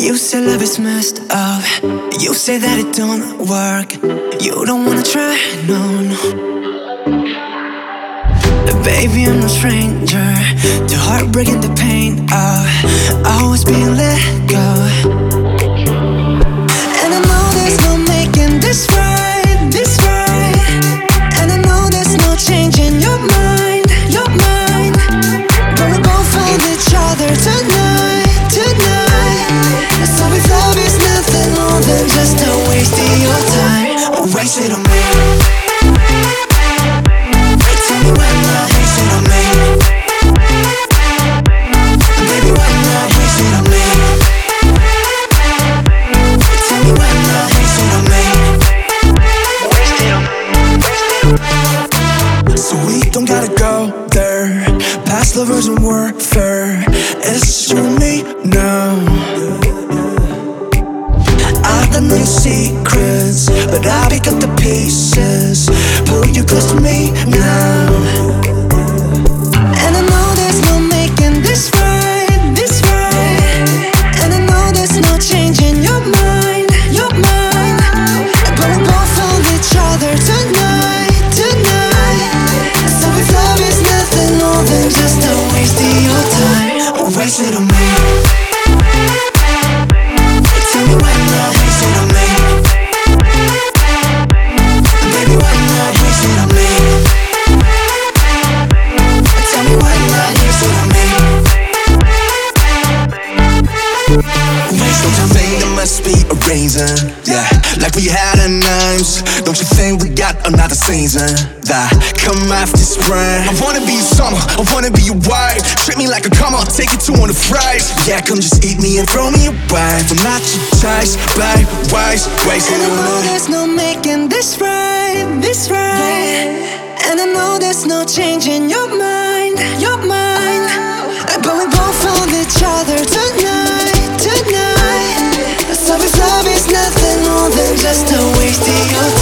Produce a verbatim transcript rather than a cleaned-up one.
You say love is messed up. You say that it don't work. You don't wanna try, no, no. Baby, I'm no stranger to heartbreak and the pain of always being let go. And I know there's no making this right, this right. And I know there's no changing your mind, your mind. But we both found each other tonight, tonight. So if love is nothing more than just a waste of your time, waste it on me. Tell me why not waste it on me. Baby, why not waste it on me? Tell me why not waste it on me. Waste it on me. So we don't gotta go there. Past lovers and warfare. It's just you and me now. I got no secrets, but I pick up the pieces. Pull you close to me now. And I know there's no making this right, this right. And I know there's no changing your mind, your mind. But we both found each other tonight, tonight. So if love is nothing more than just a waste of your time, waste it on me. Tell me why not waste it on me. Baby, why not waste it on me? Tell me why not waste it on me. Don't you think there must be a reason? Yeah, like we had a names. Don't you think we got another season that come after spring? I wanna be your summer, I wanna be your wife. Treat me like a come on, take it to on the fries. Yeah, come just eat me and throw me away. I'm not your taste, babe, waste, waste it And I on know me. there's no making this right, this right. And I know there's no changing your mind, your mind. But we both found each other tonight, tonight. So if love is nothing more than just a waste of your time,